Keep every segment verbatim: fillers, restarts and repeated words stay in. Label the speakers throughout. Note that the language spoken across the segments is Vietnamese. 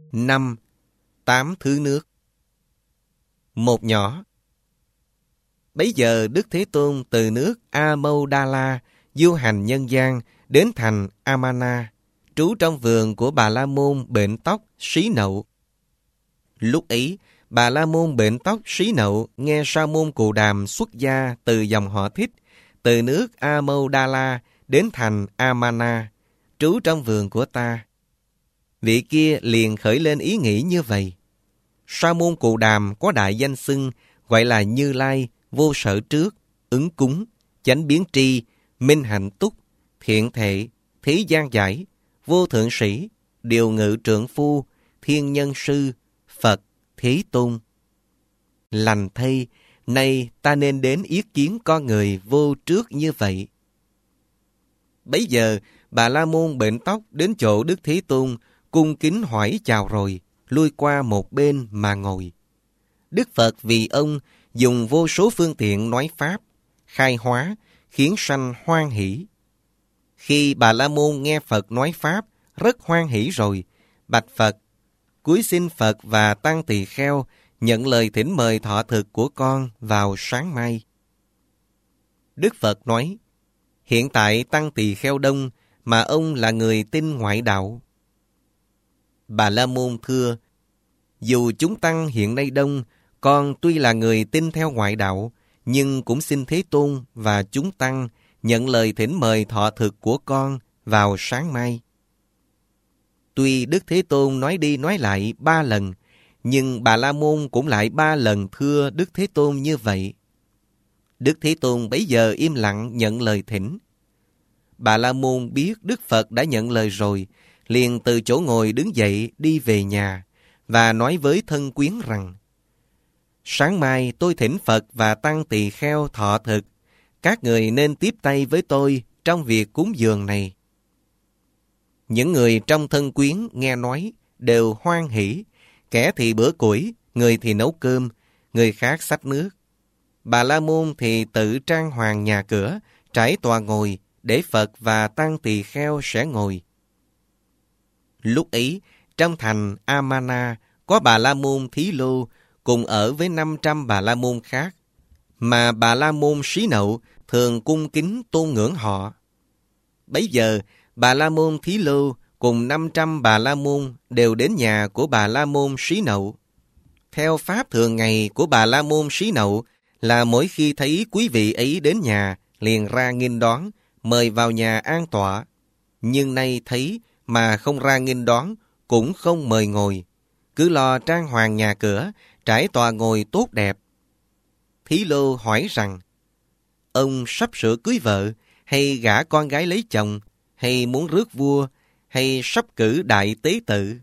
Speaker 1: Năm. Tám thứ nước. Một nhỏ. Bấy giờ Đức Thế Tôn từ nước A Mâu Đa La du hành nhân gian đến thành Amana, trú trong vườn của Bà La Môn bệnh tóc Xí Nậu. Lúc ấy, Bà La Môn bệnh tóc Xí Nậu nghe Sa môn Cù Đàm xuất gia từ dòng họ Thích, từ nước A Mâu Đa La đến thành Amana, trú trong vườn của ta. Vị kia liền khởi lên ý nghĩ như vậy. Sa môn Cù Đàm có đại danh xưng gọi là Như Lai, vô sở trước, ứng cúng, chánh biến tri, minh hạnh túc, thiện thệ, thí gian giải, vô thượng sĩ, điều ngự trượng phu, thiên nhân sư, Phật, Thế Tôn. Lành thay, nay ta nên đến yết kiến con người vô trước như vậy. Bấy giờ, Bà La Môn bệnh tóc đến chỗ Đức Thế Tôn, cung kính hỏi chào rồi, lui qua một bên mà ngồi. Đức Phật vì ông dùng vô số phương tiện nói Pháp, khai hóa, khiến sanh hoan hỷ. Khi Bà La Môn nghe Phật nói Pháp, rất hoan hỷ rồi, bạch Phật, cúi xin Phật và Tăng Tỳ Kheo nhận lời thỉnh mời thọ thực của con vào sáng mai. Đức Phật nói, hiện tại Tăng Tỳ Kheo đông, mà ông là người tin ngoại đạo. Bà La Môn thưa, dù chúng tăng hiện nay đông, con tuy là người tin theo ngoại đạo, nhưng cũng xin Thế Tôn và chúng tăng nhận lời thỉnh mời thọ thực của con vào sáng mai. Tuy Đức Thế Tôn nói đi nói lại ba lần, nhưng Bà La Môn cũng lại ba lần thưa Đức Thế Tôn như vậy. Đức Thế Tôn bấy giờ im lặng nhận lời thỉnh. Bà La Môn biết Đức Phật đã nhận lời rồi, liền từ chỗ ngồi đứng dậy đi về nhà, và nói với thân quyến rằng, sáng mai tôi thỉnh Phật và Tăng Tỳ Kheo thọ thực, các người nên tiếp tay với tôi trong việc cúng dường này. Những người trong thân quyến nghe nói đều hoan hỷ, kẻ thì bữa củi, người thì nấu cơm, người khác xách nước. Bà La Môn thì tự trang hoàng nhà cửa, trải tòa ngồi, để Phật và Tăng Tỳ Kheo sẽ ngồi. Lúc ấy, trong thành Amana có Bà La Môn Thí Lô cùng ở với năm trăm Bà La Môn khác, mà Bà La Môn Xí Nậu thường cung kính tôn ngưỡng họ. Bấy giờ, Bà La Môn Thí Lô cùng năm trăm Bà La Môn đều đến nhà của Bà La Môn Xí Nậu. Theo pháp thường ngày của Bà La Môn Xí Nậu là mỗi khi thấy quý vị ấy đến nhà, liền ra nghênh đón, mời vào nhà an tọa. Nhưng nay thấy mà không ra nghênh đón, cũng không mời ngồi, cứ lo trang hoàng nhà cửa, trải tòa ngồi tốt đẹp. Thí Lô hỏi rằng, ông sắp sửa cưới vợ, hay gả con gái lấy chồng, hay muốn rước vua, hay sắp cử đại tế tự?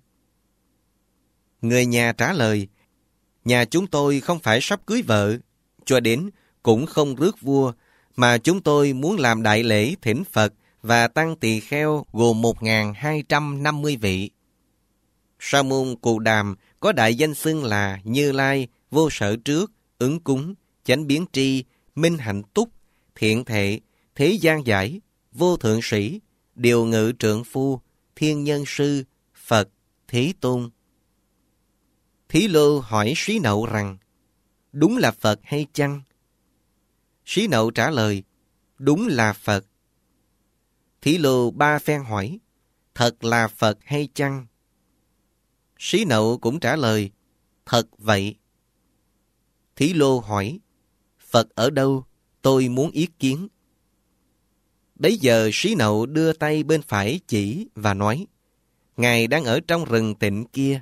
Speaker 1: Người nhà trả lời, nhà chúng tôi không phải sắp cưới vợ, cho đến cũng không rước vua, mà chúng tôi muốn làm đại lễ thỉnh Phật và Tăng Tỳ Kheo gồm một nghìn hai trăm năm mươi vị. Sa môn Cù Đàm có đại danh xưng là Như Lai, vô sở trước, ứng cúng, chánh biến tri, minh hạnh túc, thiện thệ, thế gian giải, vô thượng sĩ, điều ngự trượng phu, thiên nhân sư, Phật, Thế Tôn. Thí Lô hỏi Xí Nậu rằng, đúng là Phật hay chăng? Xí Nậu trả lời, đúng là Phật. Thí Lô ba phen hỏi, thật là Phật hay chăng? Xí Nậu cũng trả lời, thật vậy. Thí Lô hỏi, Phật ở đâu? Tôi muốn yết kiến. Bấy giờ Xí Nậu đưa tay bên phải chỉ và nói, Ngài đang ở trong rừng tịnh kia.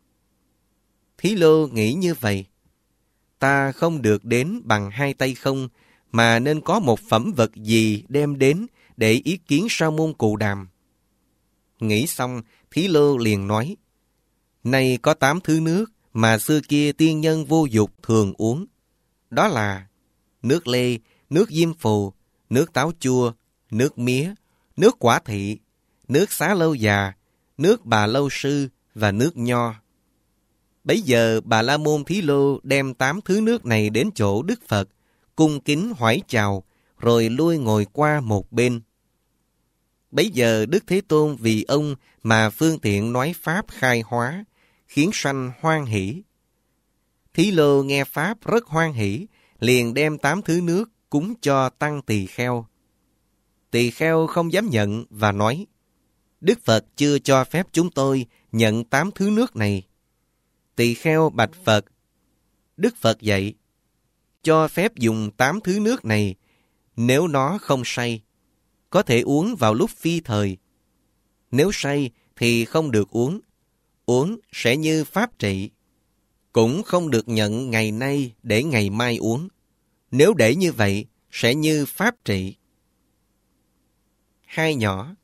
Speaker 1: Thí Lô nghĩ như vậy, ta không được đến bằng hai tay không, mà nên có một phẩm vật gì đem đến để ý kiến Sa môn Cù Đàm. Nghĩ xong, Thí Lô liền nói, nay có tám thứ nước mà xưa kia tiên nhân vô dục thường uống. Đó là nước lê, nước diêm phù, nước táo chua, nước mía, nước quả thị, nước xá lâu già, nước bà lâu sư và nước nho. Bấy giờ Bà La Môn Thí Lô đem tám thứ nước này đến chỗ Đức Phật, cung kính hỏi chào, rồi lui ngồi qua một bên. Bấy giờ Đức Thế Tôn vì ông mà phương tiện nói Pháp khai hóa, khiến sanh hoan hỷ. Thí Lô nghe pháp rất hoan hỷ, liền đem tám thứ nước cúng cho tăng tỳ kheo. Tỳ kheo không dám nhận và nói, Đức Phật chưa cho phép chúng tôi nhận tám thứ nước này. Tỳ kheo bạch Phật, Đức Phật dạy, cho phép dùng tám thứ nước này nếu nó không say, có thể uống vào lúc phi thời. Nếu say thì không được uống, uống sẽ như pháp trị. Cũng không được nhận ngày nay để ngày mai uống. Nếu để như vậy, sẽ như pháp trị. Hai nhỏ.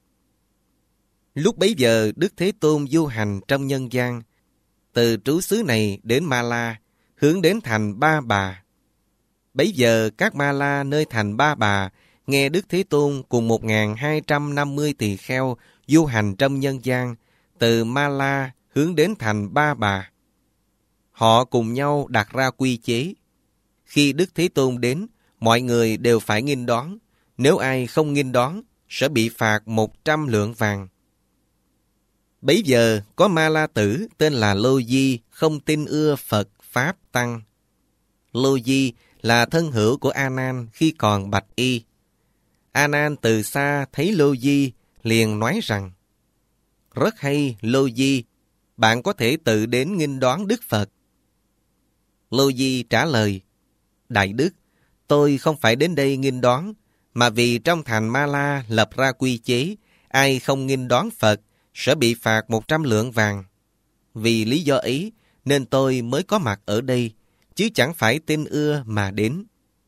Speaker 1: Lúc bấy giờ, Đức Thế Tôn du hành trong nhân gian, từ trú xứ này đến Ma La, hướng đến thành Ba Bà. Bấy giờ, các Ma La nơi thành Ba Bà nghe Đức Thế Tôn cùng một nghìn hai trăm năm mươi tỳ kheo du hành trong nhân gian, từ Ma La hướng đến thành Ba Bà. Họ cùng nhau đặt ra quy chế. Khi Đức Thế Tôn đến, mọi người đều phải nghênh đón. Nếu ai không nghênh đón, sẽ bị phạt một trăm lượng vàng. Bấy giờ, có Ma La tử tên là Lô Di không tin ưa Phật, Pháp, Tăng. Lô Di là thân hữu của A Nan khi còn bạch y. A Nan từ xa thấy Lô Di, liền nói rằng, rất hay Lô Di, bạn có thể tự đến nghênh đón Đức Phật. Lô Di trả lời, Đại Đức, tôi không phải đến đây nghênh đón, mà vì trong thành Ma La lập ra quy chế, ai không nghênh đón Phật sẽ bị phạt một trăm lượng vàng. Vì lý do ấy nên tôi mới có mặt ở đây, chứ chẳng phải tin ưa mà đến.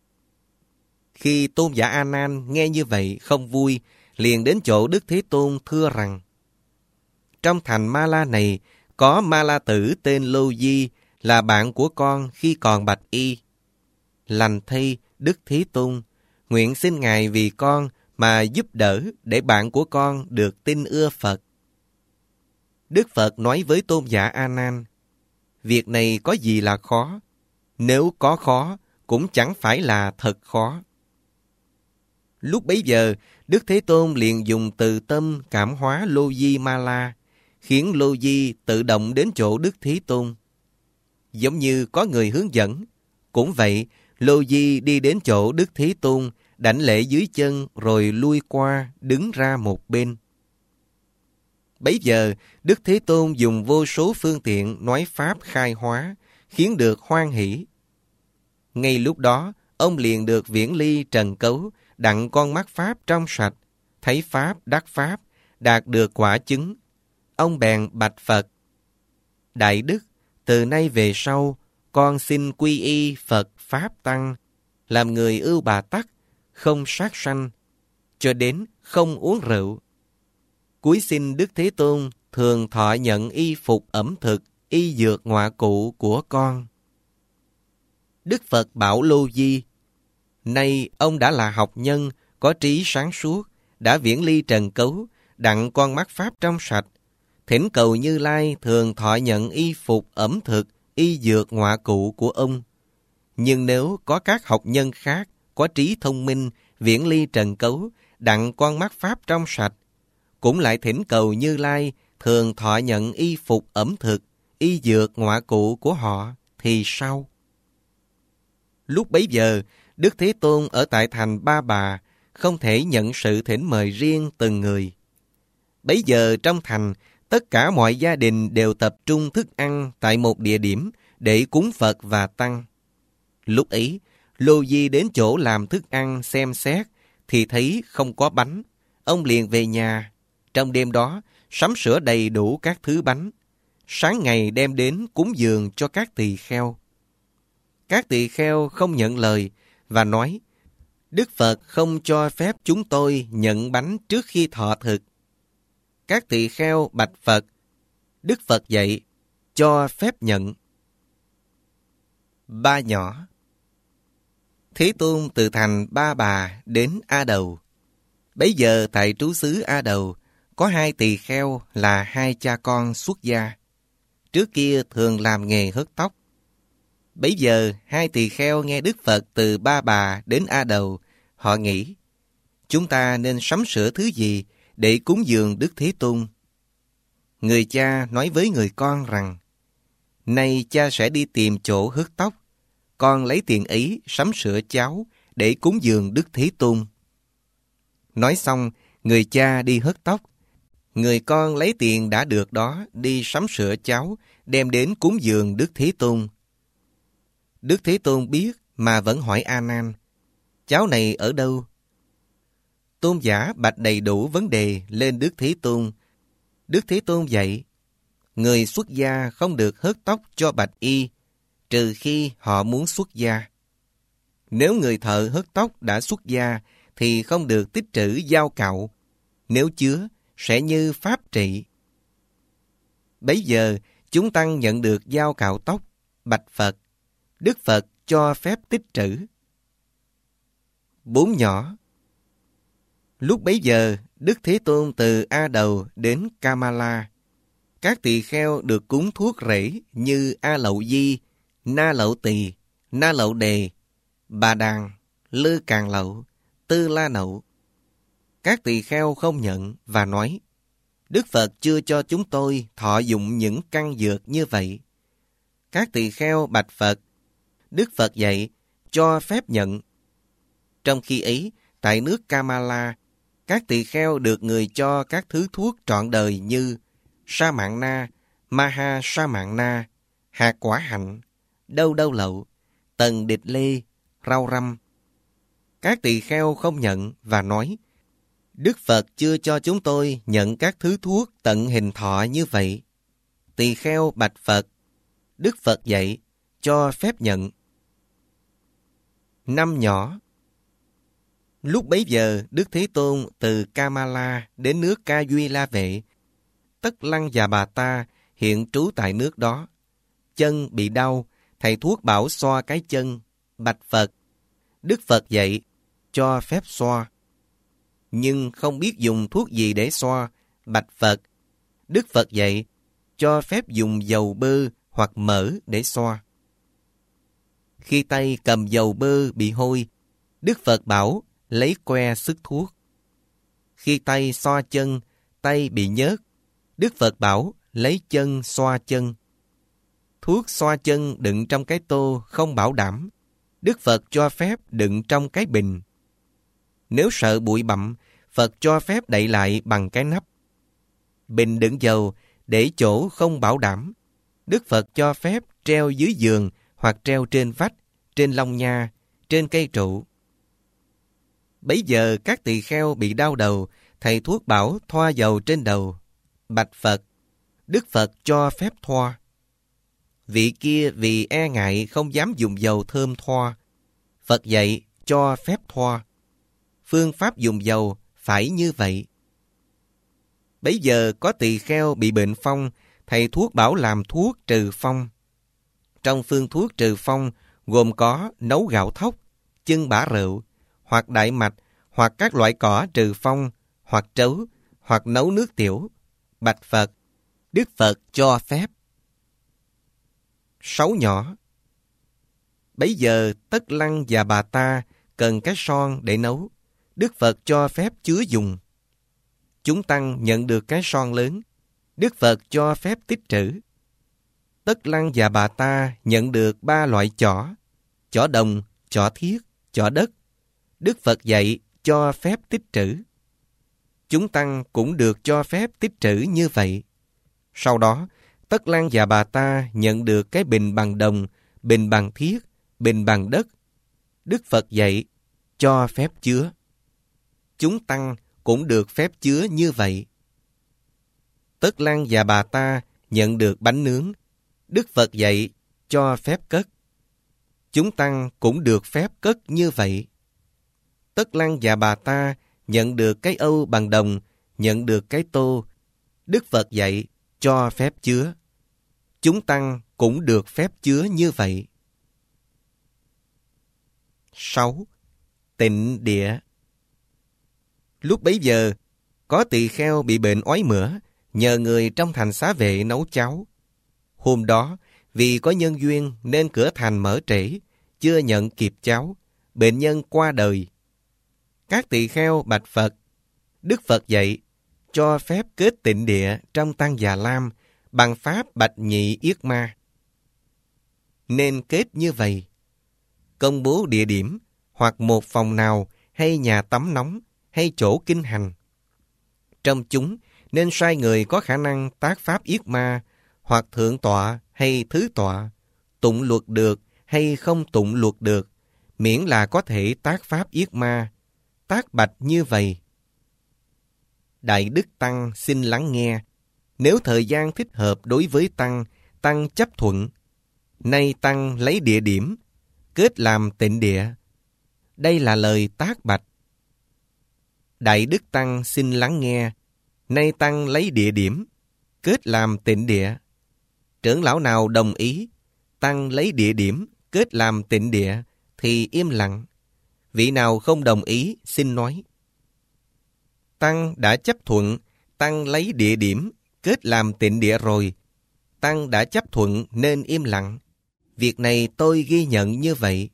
Speaker 1: Khi tôn giả A Nan nghe như vậy không vui, liền đến chỗ Đức Thế Tôn thưa rằng, trong thành Ma La này có Ma La tử tên Lô Di, là bạn của con khi còn bạch y. Lành thay Đức Thế Tôn, nguyện xin Ngài vì con mà giúp đỡ để bạn của con được tin ưa Phật. Đức Phật nói với tôn giả A Nan, việc này có gì là khó? Nếu có khó, cũng chẳng phải là thật khó. Lúc bấy giờ, Đức Thế Tôn liền dùng từ tâm cảm hóa Lô Di Ma La, khiến Lô Di tự động đến chỗ Đức Thế Tôn. Giống như có người hướng dẫn. Cũng vậy, Lô Di đi đến chỗ Đức Thế Tôn, đảnh lễ dưới chân rồi lui qua, đứng ra một bên. Bấy giờ, Đức Thế Tôn dùng vô số phương tiện nói pháp khai hóa, khiến được hoan hỷ. Ngay lúc đó, ông liền được viễn ly trần cấu, đặng con mắt pháp trong sạch, thấy pháp đắc pháp, đạt được quả chứng. Ông bèn bạch Phật, Đại Đức, từ nay về sau, con xin quy y Phật Pháp Tăng, làm người ưu bà tắc, không sát sanh, cho đến không uống rượu. Cúi xin Đức Thế Tôn thường thọ nhận y phục ẩm thực, y dược ngoại cụ của con. Đức Phật bảo Lô Di, nay ông đã là học nhân, có trí sáng suốt, đã viễn ly trần cấu, đặng con mắt pháp trong sạch, thỉnh cầu Như Lai thường thọ nhận y phục ẩm thực, y dược ngoại cụ của ông. Nhưng nếu có các học nhân khác, có trí thông minh, viễn ly trần cấu, đặng con mắt pháp trong sạch, cũng lại thỉnh cầu Như Lai thường thọ nhận y phục ẩm thực, y dược ngoại cụ của họ, thì sao? Lúc bấy giờ, Đức Thế Tôn ở tại thành Ba Bà, không thể nhận sự thỉnh mời riêng từng người. Bấy giờ trong thành, tất cả mọi gia đình đều tập trung thức ăn tại một địa điểm để cúng Phật và Tăng. Lúc ấy, Lô Di đến chỗ làm thức ăn xem xét, thì thấy không có bánh. Ông liền về nhà. Trong đêm đó, sắm sửa đầy đủ các thứ bánh. Sáng ngày đem đến cúng dường cho các tỳ kheo. Các tỳ kheo không nhận lời và nói, Đức Phật không cho phép chúng tôi nhận bánh trước khi thọ thực. Các tỳ kheo bạch Phật, Đức Phật dạy, cho phép nhận. Ba nhỏ. Thế Tôn từ thành Ba Bà đến A Đầu. Bấy giờ tại trú xứ A Đầu, có hai tỳ kheo là hai cha con xuất gia. Trước kia thường làm nghề hớt tóc. Bấy giờ hai tỳ kheo nghe Đức Phật từ Ba Bà đến A Đầu, họ nghĩ, chúng ta nên sắm sửa thứ gì để cúng dường Đức Thế Tôn? Người cha nói với người con rằng, Nay cha sẽ đi tìm chỗ hớt tóc, con lấy tiền ấy sắm sửa cháo để cúng dường Đức Thế Tôn. Nói xong, người cha đi hớt tóc. Người con lấy tiền đã được đó đi sắm sửa cháo, đem đến cúng dường Đức Thế Tôn. Đức Thế Tôn biết mà vẫn hỏi A Nan, cháo này ở đâu? Tôn giả bạch đầy đủ vấn đề lên Đức Thế Tôn. Đức Thế Tôn dạy, người xuất gia không được hớt tóc cho bạch y, trừ khi họ muốn xuất gia. Nếu người thợ hớt tóc đã xuất gia, thì không được tích trữ dao cạo. Nếu chứa, sẽ như pháp trị. Bấy giờ, chúng tăng nhận được dao cạo tóc, bạch Phật. Đức Phật cho phép tích trữ. Bốn nhỏ. Lúc bấy giờ, Đức Thế Tôn từ A Đầu đến Kamala. Các tỳ kheo được cúng thuốc rễ như A Lậu Di, Na Lậu Tỳ, Na Lậu Đề, Bà Đàn, Lư Càng Lậu, Tư La Nậu. Các tỳ kheo không nhận và nói, Đức Phật chưa cho chúng tôi thọ dụng những căn dược như vậy. Các tỳ kheo bạch Phật, Đức Phật dạy, cho phép nhận. Trong khi ấy, tại nước Kamala, các tỳ kheo được người cho các thứ thuốc trọn đời như sa mạn na, maha sa mạn na, hạt quả hạnh, đâu đâu lậu, tần địch lê, rau răm. Các tỳ kheo không nhận và nói, Đức Phật chưa cho chúng tôi nhận các thứ thuốc tận hình thọ như vậy. Tỳ kheo bạch Phật, Đức Phật dạy, cho phép nhận. Năm nhỏ. Lúc bấy giờ, Đức Thế Tôn từ Kamala đến nước Ca Duy La Vệ. Tất Lăng và Bà Ta hiện trú tại nước đó. Chân bị đau, thầy thuốc bảo xoa cái chân, bạch Phật. Đức Phật dạy, cho phép xoa. Nhưng không biết dùng thuốc gì để xoa, bạch Phật. Đức Phật dạy, cho phép dùng dầu bơ hoặc mỡ để xoa. Khi tay cầm dầu bơ bị hôi, Đức Phật bảo lấy que sức thuốc. Khi tay xoa chân, tay bị nhớt, Đức Phật bảo lấy chân xoa chân. Thuốc xoa chân đựng trong cái tô không bảo đảm. Đức Phật cho phép đựng trong cái bình. Nếu sợ bụi bặm, Phật cho phép đậy lại bằng cái nắp. Bình đựng dầu để chỗ không bảo đảm. Đức Phật cho phép treo dưới giường hoặc treo trên vách, trên lông nha, trên cây trụ. Bấy giờ các tỳ kheo bị đau đầu, thầy thuốc bảo thoa dầu trên đầu. Bạch Phật, Đức Phật cho phép thoa. Vị kia vì e ngại không dám dùng dầu thơm thoa. Phật dạy cho phép thoa. Phương pháp dùng dầu phải như vậy. Bấy giờ có tỳ kheo bị bệnh phong, thầy thuốc bảo làm thuốc trừ phong. Trong phương thuốc trừ phong gồm có nấu gạo thóc, chưng bã rượu, hoặc đại mạch, hoặc các loại cỏ trừ phong, hoặc trấu, hoặc nấu nước tiểu. Bạch Phật, Đức Phật cho phép. Sáu nhỏ. Bấy giờ Tất Lăng và Bà Ta cần cái son để nấu. Đức Phật cho phép chứa dùng. Chúng tăng nhận được cái son lớn. Đức Phật cho phép tích trữ. Tất Lăng và Bà Ta nhận được ba loại chỏ: chỏ đồng, chỏ thiết, chỏ đất. Đức Phật dạy cho phép tích trữ. Chúng tăng cũng được cho phép tích trữ như vậy. Sau đó, Tất Lăng và Bà Ta nhận được cái bình bằng đồng, bình bằng thiết, bình bằng đất. Đức Phật dạy cho phép chứa. Chúng tăng cũng được phép chứa như vậy. Tất Lăng và Bà Ta nhận được bánh nướng. Đức Phật dạy cho phép cất. Chúng tăng cũng được phép cất như vậy. Tất Lăng và Bà Ta nhận được cái âu bằng đồng, nhận được cái tô. Đức Phật dạy cho phép chứa. Chúng tăng cũng được phép chứa như vậy. Sáu. Tịnh địa. Lúc bấy giờ, có tỳ kheo bị bệnh ói mửa, nhờ người trong thành xá vệ nấu cháo. Hôm đó, vì có nhân duyên nên cửa thành mở trễ, chưa nhận kịp cháo, bệnh nhân qua đời. Các tỳ kheo bạch Phật. Đức Phật dạy cho phép kết tịnh địa trong Tăng Già Lam bằng pháp bạch nhị yết ma. nên kết như vậy. Công bố địa điểm, hoặc một phòng nào, hay nhà tắm nóng, hay chỗ kinh hành. Trong chúng, nên sai người có khả năng tác pháp yết ma, hoặc thượng tọa hay thứ tọa, tụng luật được hay không tụng luật được, miễn là có thể tác pháp yết ma, tác bạch như vậy. Đại Đức Tăng xin lắng nghe. Nếu thời gian thích hợp đối với Tăng, Tăng chấp thuận. Nay Tăng lấy địa điểm, kết làm tịnh địa. Đây là lời tác bạch. Đại Đức Tăng xin lắng nghe. Nay Tăng lấy địa điểm, kết làm tịnh địa. Trưởng lão nào đồng ý, Tăng lấy địa điểm, kết làm tịnh địa, thì im lặng. Vị nào không đồng ý, xin nói. Tăng đã chấp thuận, Tăng lấy địa điểm, kết làm tịnh địa rồi. Tăng đã chấp thuận nên im lặng. Việc này tôi ghi nhận như vậy.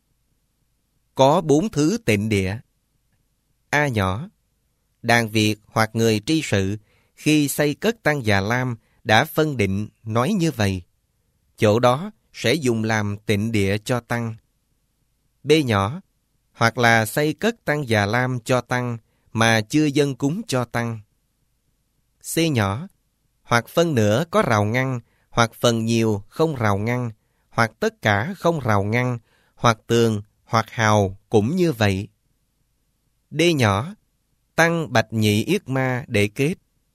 Speaker 1: Có bốn thứ tịnh địa. A nhỏ, đàn Việt hoặc người tri sự khi xây cất Tăng Già Lam đã phân định nói như vậy. Chỗ đó sẽ dùng làm tịnh địa cho Tăng. B nhỏ, hoặc là xây cất Tăng Già Lam cho Tăng mà chưa dâng cúng cho Tăng. C nhỏ, hoặc phân nửa có rào ngăn, hoặc phần nhiều không rào ngăn, hoặc tất cả không rào ngăn, hoặc tường, hoặc hào cũng như vậy. D nhỏ, Tăng bạch nhị yết ma để kết.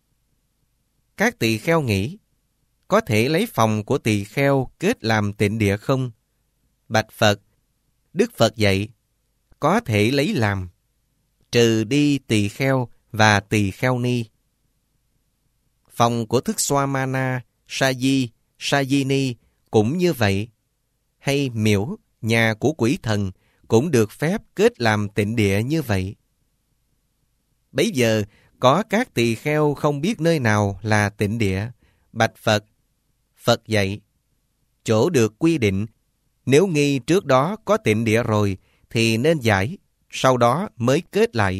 Speaker 1: Các tỳ kheo nghĩ, có thể lấy phòng của tỳ kheo kết làm tịnh địa không? Bạch Phật, Đức Phật dạy, có thể lấy làm, trừ đi tỳ kheo và tỳ kheo ni. Phòng của Thức Xoa Ma Na, Sa Di, Sa Di Ni cũng như vậy. Hay miễu, nhà của quỷ thần cũng được phép kết làm tịnh địa như vậy. Bấy giờ, có các tỳ kheo không biết nơi nào là tịnh địa. Bạch Phật, Phật dạy, chỗ được quy định, nếu nghi trước đó có tịnh địa rồi, thì nên giải, sau đó mới kết lại.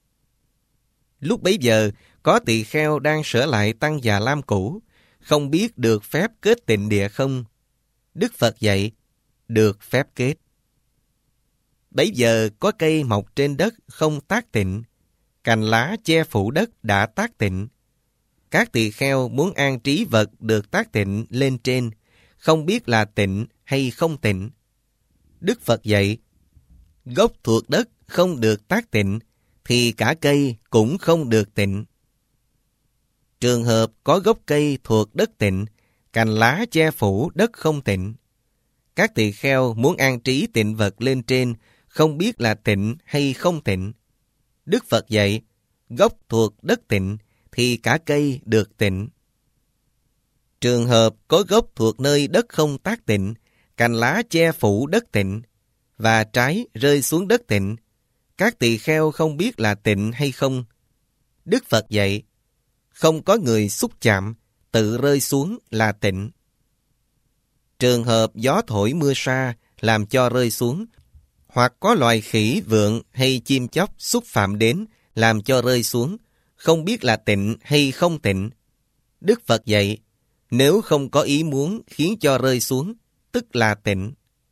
Speaker 1: Lúc bấy giờ, có tỳ kheo đang sửa lại Tăng Già Lam cũ, không biết được phép kết tịnh địa không? Đức Phật dạy, được phép kết. Bấy giờ có cây mọc trên đất không tác tịnh, cành lá che phủ đất đã tác tịnh. Các tỳ kheo muốn an trí vật được tác tịnh lên trên, không biết là tịnh hay không tịnh. Đức Phật dạy, gốc thuộc đất không được tác tịnh, thì cả cây cũng không được tịnh. Trường hợp có gốc cây thuộc đất tịnh, cành lá che phủ đất không tịnh. Các tỳ kheo muốn an trí tịnh vật lên trên, không biết là tịnh hay không tịnh. Đức Phật dạy, gốc thuộc đất tịnh, thì cả cây được tịnh. Trường hợp có gốc thuộc nơi đất không tác tịnh, cành lá che phủ đất tịnh, và trái rơi xuống đất tịnh, các tỳ kheo không biết là tịnh hay không. Đức Phật dạy, không có người xúc chạm, tự rơi xuống là tịnh. Trường hợp gió thổi mưa sa làm cho rơi xuống, hoặc có loài khỉ vượn hay chim chóc xúc phạm đến làm cho rơi xuống, không biết là tịnh hay không tịnh. Đức Phật dạy, nếu không có ý muốn khiến cho rơi xuống, tức là tịnh.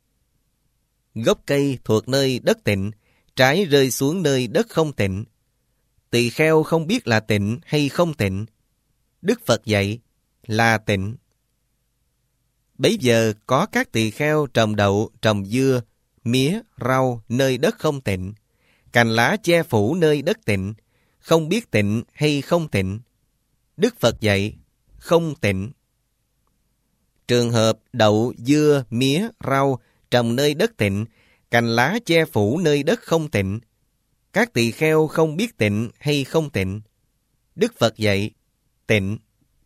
Speaker 1: Gốc cây thuộc nơi đất tịnh, trái rơi xuống nơi đất không tịnh. Tỳ kheo không biết là tịnh hay không tịnh. Đức Phật dạy, là tịnh. Bấy giờ có các tỳ kheo trồng đậu, trồng dưa, mía, rau nơi đất không tịnh, cành lá che phủ nơi đất tịnh, không biết tịnh hay không tịnh. Đức Phật dạy, không tịnh. Trường hợp đậu, dưa, mía, rau trồng nơi đất tịnh, cành lá che phủ nơi đất không tịnh, các tỳ kheo không biết tịnh hay không tịnh. Đức Phật dạy, tịnh.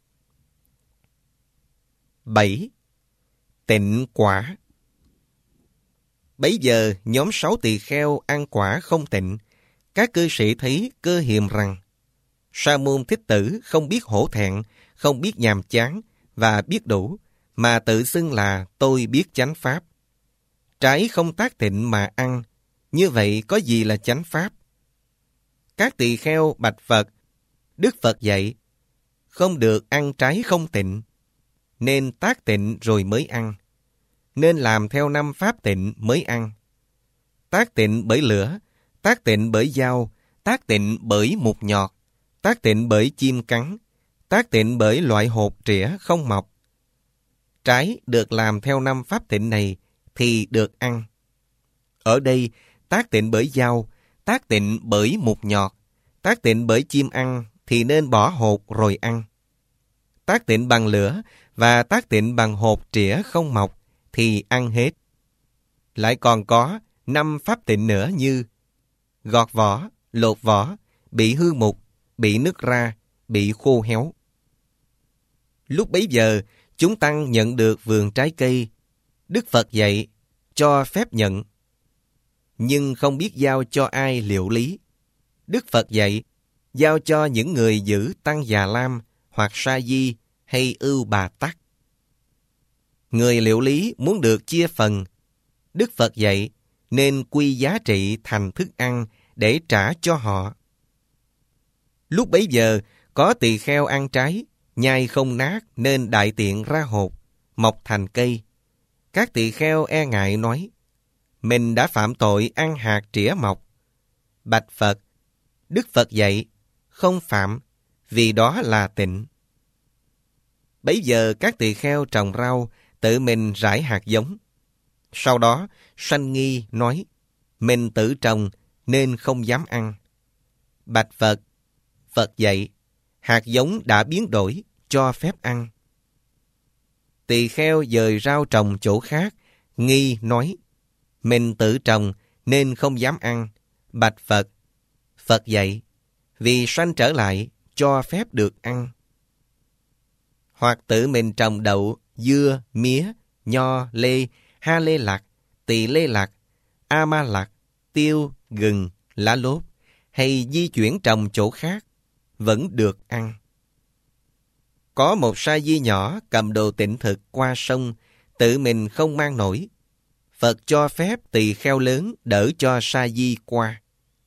Speaker 1: bảy. Tịnh quả. Bấy giờ nhóm sáu tỳ kheo ăn quả không tịnh. Các cư sĩ thấy cơ hiềm rằng Sa môn Thích Tử không biết hổ thẹn, không biết nhàm chán và biết đủ, mà tự xưng là tôi biết chánh pháp. Trái không tác tịnh mà ăn, như vậy có gì là chánh pháp? Các tỳ kheo bạch Phật, Đức Phật dạy, không được ăn trái không tịnh, nên tác tịnh rồi mới ăn. nên làm theo năm pháp tịnh mới ăn. Tác tịnh bởi lửa, tác tịnh bởi dao, tác tịnh bởi mục nhọt, tác tịnh bởi chim cắn, tác tịnh bởi loại hột trĩa không mọc. Trái được làm theo năm pháp tịnh này thì được ăn. Ở đây, tác tịnh bởi dao, tác tịnh bởi mục nhọt, tác tịnh bởi chim ăn thì nên bỏ hột rồi ăn. Tác tịnh bằng lửa và tác tịnh bằng hột trĩa không mọc thì ăn hết. Lại còn có năm pháp tịnh nữa như gọt vỏ, lột vỏ, bị hư mục, bị nứt ra, bị khô héo. Lúc bấy giờ, chúng tăng nhận được vườn trái cây. Đức Phật dạy, cho phép nhận, nhưng không biết giao cho ai liệu lý. Đức Phật dạy, giao cho những người giữ tăng Già Lam hoặc Sa Di hay Ưu Bà Tắc. Người liệu lý muốn được chia phần. Đức Phật dạy, nên quy giá trị thành thức ăn để trả cho họ. Lúc bấy giờ, có tỳ kheo ăn trái, nhai không nát nên đại tiện ra hột, mọc thành cây. Các tỳ kheo e ngại nói, mình đã phạm tội ăn hạt trĩa mọc. Bạch Phật, Đức Phật dạy, không phạm, vì đó là tịnh. Bấy giờ các tỳ kheo trồng rau, tự mình rải hạt giống. Sau đó, sanh nghi nói, mình tự trồng nên không dám ăn. Bạch Phật, Phật dạy, hạt giống đã biến đổi, cho phép ăn. Tỳ kheo dời rau trồng chỗ khác, nghi nói, mình tự trồng nên không dám ăn. Bạch Phật, Phật dạy, vì sanh trở lại, cho phép được ăn. Hoặc tự mình trồng đậu, dưa, mía, nho, lê, ha lê lạc, tỳ lê lạc, a ma lạc, tiêu, gừng, lá lốt, hay di chuyển trồng chỗ khác, vẫn được ăn. Có một sa di nhỏ cầm đồ tịnh thực qua sông, tự mình không mang nổi. Phật cho phép tỳ kheo lớn đỡ cho sa di qua.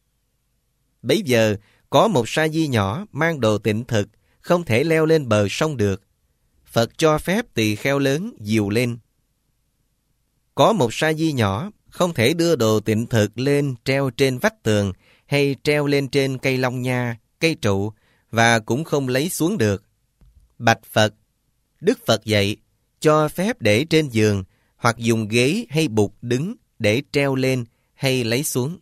Speaker 1: Bấy giờ, có một sa di nhỏ mang đồ tịnh thực, không thể leo lên bờ sông được. Phật cho phép tỳ kheo lớn dìu lên. Có một sa di nhỏ không thể đưa đồ tịnh thực lên treo trên vách tường hay treo lên trên cây long nha, cây trụ và cũng không lấy xuống được. Bạch Phật, Đức Phật dạy, cho phép để trên giường hoặc dùng ghế hay bục đứng để treo lên hay lấy xuống.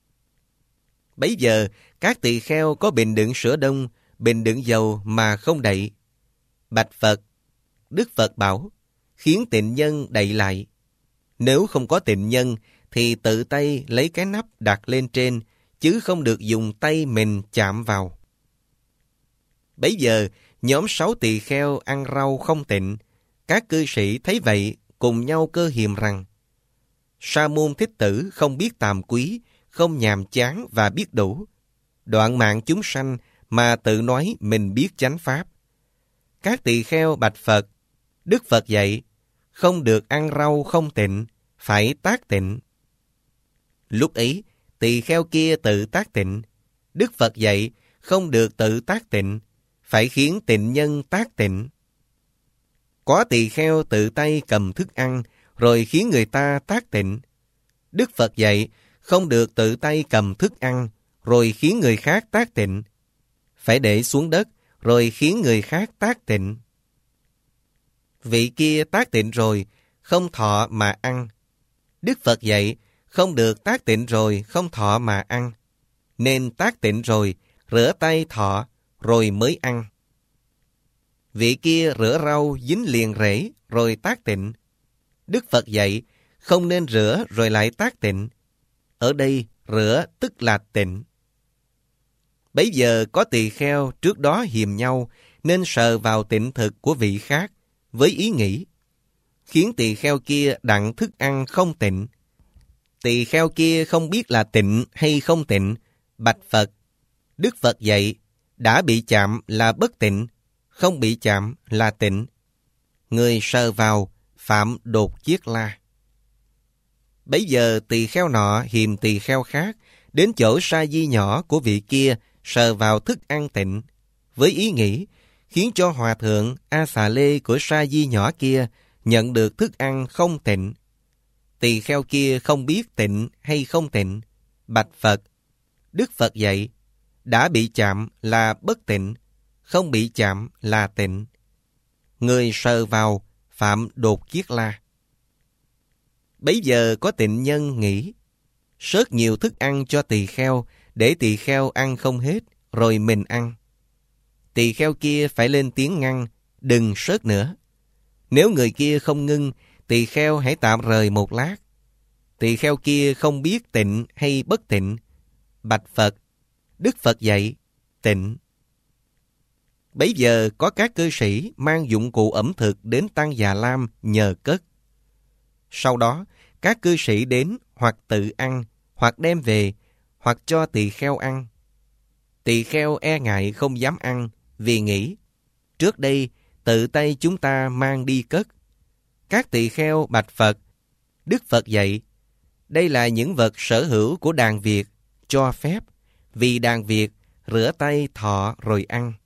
Speaker 1: Bấy giờ, các tỳ kheo có bình đựng sữa đông, bình đựng dầu mà không đậy. Bạch Phật, Đức Phật bảo, khiến tịnh nhân đậy lại. Nếu không có tịnh nhân, thì tự tay lấy cái nắp đặt lên trên, chứ không được dùng tay mình chạm vào. Bấy giờ, nhóm sáu tỳ kheo ăn rau không tịnh. Các cư sĩ thấy vậy, cùng nhau cơ hiềm rằng, Sa môn Thích Tử không biết tàm quý, không nhàm chán và biết đủ. Đoạn mạng chúng sanh mà tự nói mình biết chánh pháp. Các tỳ kheo bạch Phật, Đức Phật dạy, không được ăn rau không tịnh, phải tác tịnh. Lúc ấy, tỳ kheo kia tự tác tịnh. Đức Phật dạy, không được tự tác tịnh, phải khiến tịnh nhân tác tịnh. Có tỳ kheo tự tay cầm thức ăn, rồi khiến người ta tác tịnh. Đức Phật dạy, không được tự tay cầm thức ăn, rồi khiến người khác tác tịnh. Phải để xuống đất, rồi khiến người khác tác tịnh. Vị kia tác tịnh rồi, không thọ mà ăn. Đức Phật dạy, không được tác tịnh rồi, không thọ mà ăn. Nên tác tịnh rồi, rửa tay thọ, rồi mới ăn. Vị kia rửa rau dính liền rễ, rồi tác tịnh. Đức Phật dạy, không nên rửa rồi lại tác tịnh. Ở đây, rửa tức là tịnh. Bấy giờ có tỳ kheo trước đó hiềm nhau, nên sờ vào tịnh thực của vị khác, với ý nghĩ, khiến tỳ kheo kia đặng thức ăn không tịnh. Tỳ kheo kia không biết là tịnh hay không tịnh. Bạch Phật, Đức Phật dạy, đã bị chạm là bất tịnh, không bị chạm là tịnh. Người sờ vào, phạm đột chiết la. Bấy giờ tỳ kheo nọ hiềm tỳ kheo khác, đến chỗ sa di nhỏ của vị kia, sờ vào thức ăn tịnh, với ý nghĩ, khiến cho hòa thượng A Xà Lê của sa di nhỏ kia nhận được thức ăn không tịnh, Tỳ kheo kia không biết tịnh hay không tịnh. Bạch Phật, Đức Phật dạy, đã bị chạm là bất tịnh, không bị chạm là tịnh. Người sờ vào phạm đột kiết la. Bấy giờ có tịnh nhân nghĩ, sớt nhiều thức ăn cho tỳ kheo, để tỳ kheo ăn không hết, rồi mình ăn. Tỳ kheo kia phải lên tiếng ngăn, đừng sớt nữa. Nếu người kia không ngưng, tỳ kheo hãy tạm rời một lát. Tỳ kheo kia không biết tịnh hay bất tịnh. Bạch Phật, Đức Phật dạy, tịnh. Bấy giờ có các cư sĩ mang dụng cụ ẩm thực đến Tăng Già Lam nhờ cất. Sau đó, các cư sĩ đến hoặc tự ăn, hoặc đem về, hoặc cho tỳ kheo ăn. Tỳ kheo e ngại không dám ăn, vì nghĩ, trước đây tự tay chúng ta mang đi cất. Các tỳ kheo bạch Phật, Đức Phật dạy, đây là những vật sở hữu của đàn Việt, cho phép, vì đàn Việt rửa tay thọ rồi ăn.